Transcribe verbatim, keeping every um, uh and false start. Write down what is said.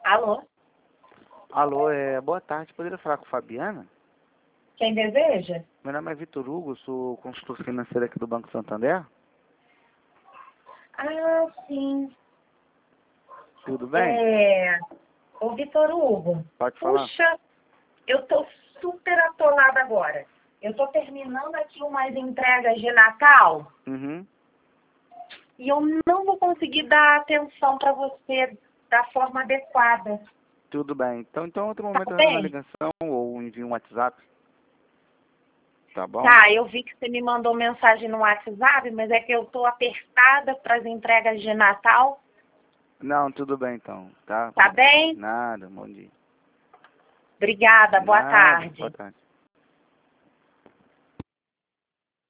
Alô? Alô, é, boa tarde. Poderia falar com Fabiana? Quem deseja? Meu nome é Vitor Hugo, sou consultor financeiro aqui do Banco Santander. Ah, sim. Tudo bem? É... Ô, Vitor Hugo. Pode falar. Puxa, eu tô super atolada agora. Eu tô terminando aqui umas entregas de Natal Uhum. e eu não vou conseguir dar atenção para você da forma adequada. Tudo bem. Então, então outro Tá momento eu dou uma bem? ligação ou envio um WhatsApp. Tá bom? Tá, eu vi que você me mandou mensagem no WhatsApp, mas é que eu tô apertada para as entregas de Natal. Não, tudo bem então. Tá? Tá bem? Nada, bom dia. Obrigada, boa Nada, tarde. boa tarde.